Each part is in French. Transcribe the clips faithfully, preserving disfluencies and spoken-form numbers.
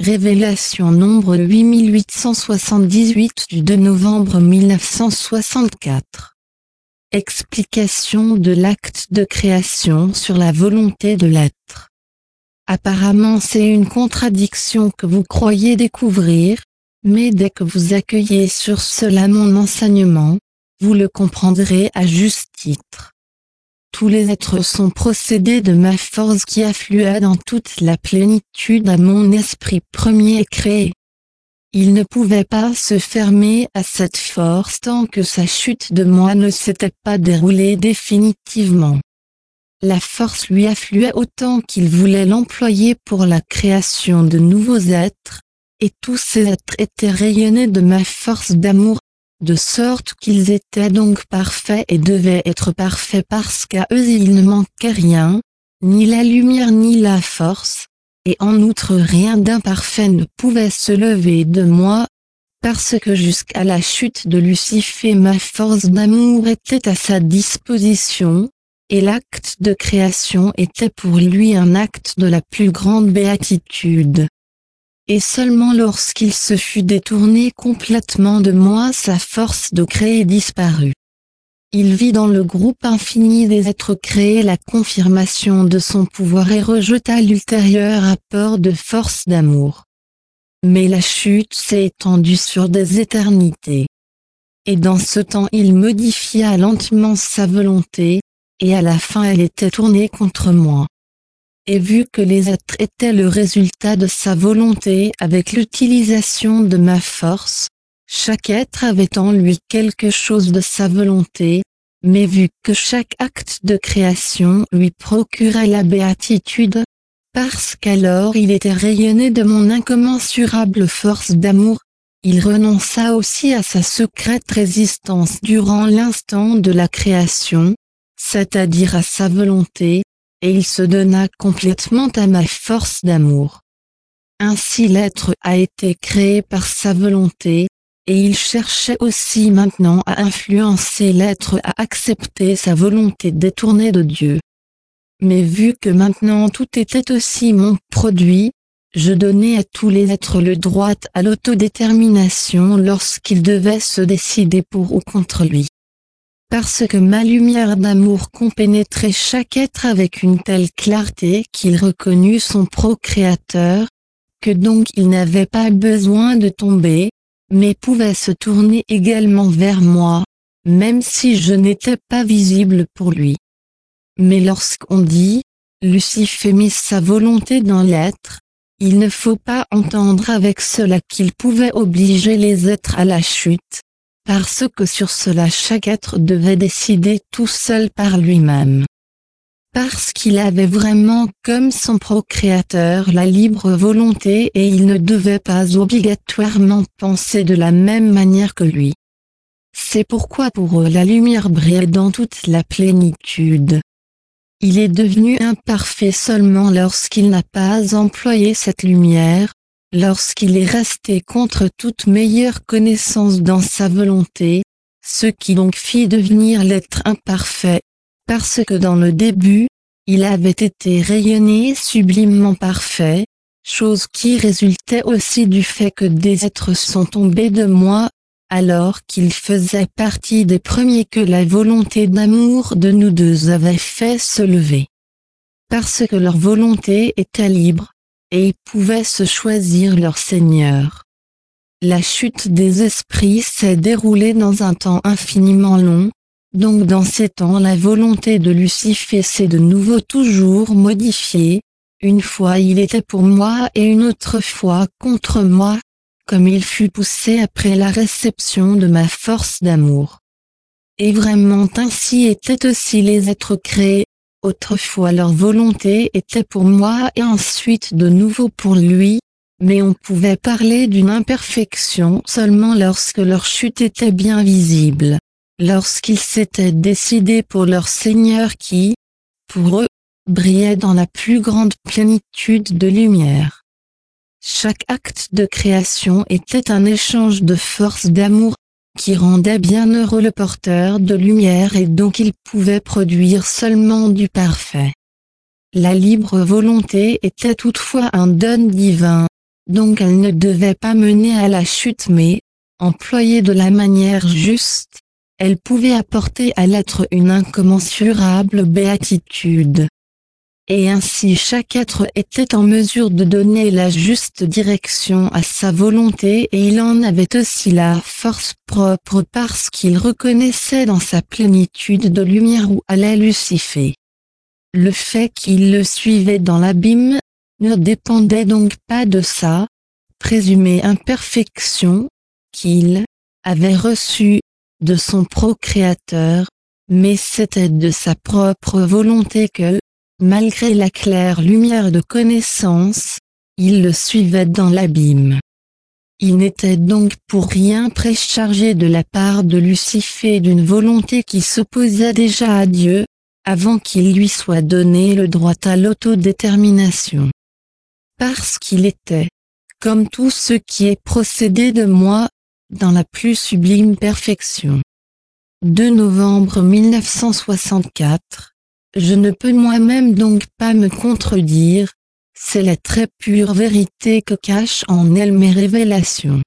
Révélation nombre huit mille huit cent soixante-dix-huit du deux novembre mille neuf cent soixante-quatre. Explication de l'acte de création sur la volonté de l'être. Apparemment c'est une contradiction que vous croyez découvrir, mais dès que vous accueillez sur cela mon enseignement, vous le comprendrez à juste titre. Tous les êtres sont procédés de ma force qui afflua dans toute la plénitude à mon esprit premier créé. Il ne pouvait pas se fermer à cette force tant que sa chute de moi ne s'était pas déroulée définitivement. La force lui affluait autant qu'il voulait l'employer pour la création de nouveaux êtres, et tous ces êtres étaient rayonnés de ma force d'amour, de sorte qu'ils étaient donc parfaits et devaient être parfaits parce qu'à eux il ne manquait rien, ni la lumière ni la force, et en outre rien d'imparfait ne pouvait se lever de moi, parce que jusqu'à la chute de Lucifer ma force d'amour était à sa disposition, et l'acte de création était pour lui un acte de la plus grande béatitude. Et seulement lorsqu'il se fut détourné complètement de moi sa force de créer disparut. Il vit dans le groupe infini des êtres créés la confirmation de son pouvoir et rejeta l'ultérieur apport de force d'amour. Mais la chute s'est étendue sur des éternités. Et dans ce temps il modifia lentement sa volonté, et à la fin elle était tournée contre moi. Et vu que les êtres étaient le résultat de sa volonté avec l'utilisation de ma force, chaque être avait en lui quelque chose de sa volonté, mais vu que chaque acte de création lui procurait la béatitude, parce qu'alors il était rayonné de mon incommensurable force d'amour, il renonça aussi à sa secrète résistance durant l'instant de la création, c'est-à-dire à sa volonté, et il se donna complètement à ma force d'amour. Ainsi l'être a été créé par sa volonté, et il cherchait aussi maintenant à influencer l'être à accepter sa volonté détournée de Dieu. Mais vu que maintenant tout était aussi mon produit, je donnais à tous les êtres le droit à l'autodétermination lorsqu'ils devaient se décider pour ou contre lui. Parce que ma lumière d'amour compénétrait chaque être avec une telle clarté qu'il reconnut son procréateur, que donc il n'avait pas besoin de tomber, mais pouvait se tourner également vers moi, même si je n'étais pas visible pour lui. Mais lorsqu'on dit, Lucifer mit sa volonté dans l'être, il ne faut pas entendre avec cela qu'il pouvait obliger les êtres à la chute, parce que sur cela chaque être devait décider tout seul par lui-même. Parce qu'il avait vraiment comme son procréateur la libre volonté et il ne devait pas obligatoirement penser de la même manière que lui. C'est pourquoi pour eux la lumière brillait dans toute la plénitude. Il est devenu imparfait seulement lorsqu'il n'a pas employé cette lumière, lorsqu'il est resté contre toute meilleure connaissance dans sa volonté, ce qui donc fit devenir l'être imparfait, parce que dans le début, il avait été rayonné sublimement parfait, chose qui résultait aussi du fait que des êtres sont tombés de moi, alors qu'ils faisaient partie des premiers que la volonté d'amour de nous deux avait fait se lever. Parce que leur volonté était libre, et ils pouvaient se choisir leur Seigneur. La chute des esprits s'est déroulée dans un temps infiniment long, donc dans ces temps la volonté de Lucifer s'est de nouveau toujours modifiée, une fois il était pour moi et une autre fois contre moi, comme il fut poussé après la réception de ma force d'amour. Et vraiment ainsi étaient aussi les êtres créés. Autrefois leur volonté était pour moi et ensuite de nouveau pour lui, mais on pouvait parler d'une imperfection seulement lorsque leur chute était bien visible, lorsqu'ils s'étaient décidés pour leur Seigneur qui, pour eux, brillait dans la plus grande plénitude de lumière. Chaque acte de création était un échange de force d'amour, qui rendait bien heureux le porteur de lumière et donc il pouvait produire seulement du parfait. La libre volonté était toutefois un don divin, donc elle ne devait pas mener à la chute mais, employée de la manière juste, elle pouvait apporter à l'être une incommensurable béatitude. Et ainsi chaque être était en mesure de donner la juste direction à sa volonté et il en avait aussi la force propre parce qu'il reconnaissait dans sa plénitude de lumière où allait Lucifer. Le fait qu'il le suivait dans l'abîme, ne dépendait donc pas de sa présumée imperfection, qu'il avait reçue de son procréateur, mais c'était de sa propre volonté que, malgré la claire lumière de connaissance, il le suivait dans l'abîme. Il n'était donc pour rien préchargé de la part de Lucifer d'une volonté qui s'opposait déjà à Dieu, avant qu'il lui soit donné le droit à l'autodétermination. Parce qu'il était, comme tout ce qui est procédé de moi, dans la plus sublime perfection. deux novembre mille neuf cent soixante-quatre. Je ne peux moi-même donc pas me contredire, c'est la très pure vérité que cachent en elle mes révélations.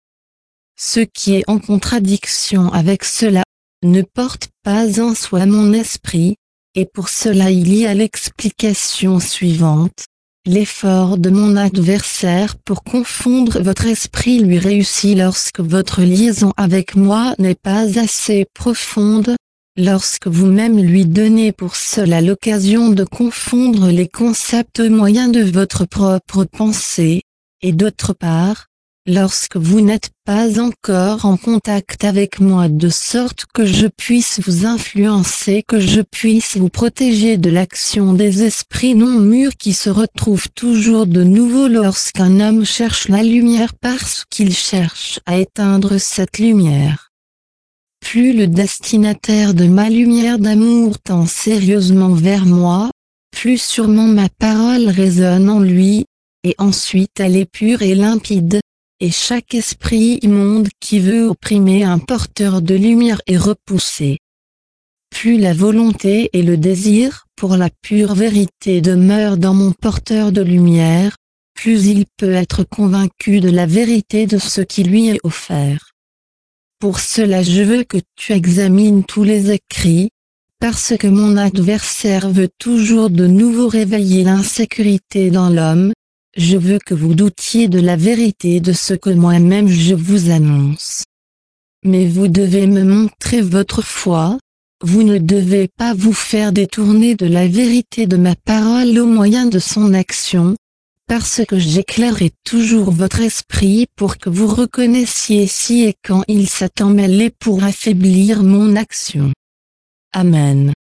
Ce qui est en contradiction avec cela, ne porte pas en soi mon esprit, et pour cela il y a l'explication suivante. L'effort de mon adversaire pour confondre votre esprit lui réussit lorsque votre liaison avec moi n'est pas assez profonde, lorsque vous-même lui donnez pour cela l'occasion de confondre les concepts au moyen de votre propre pensée, et d'autre part, lorsque vous n'êtes pas encore en contact avec moi de sorte que je puisse vous influencer, que je puisse vous protéger de l'action des esprits non mûrs qui se retrouvent toujours de nouveau lorsqu'un homme cherche la lumière parce qu'il cherche à éteindre cette lumière. Plus le destinataire de ma lumière d'amour tend sérieusement vers moi, plus sûrement ma parole résonne en lui, et ensuite elle est pure et limpide. Et chaque esprit immonde qui veut opprimer un porteur de lumière est repoussé. Plus la volonté et le désir pour la pure vérité demeurent dans mon porteur de lumière, plus il peut être convaincu de la vérité de ce qui lui est offert. Pour cela je veux que tu examines tous les écrits, parce que mon adversaire veut toujours de nouveau réveiller l'insécurité dans l'homme. Je veux que vous doutiez de la vérité de ce que moi-même je vous annonce. Mais vous devez me montrer votre foi, vous ne devez pas vous faire détourner de la vérité de ma parole au moyen de son action, parce que j'éclairerai toujours votre esprit pour que vous reconnaissiez si et quand il s'est emmêlé pour affaiblir mon action. Amen.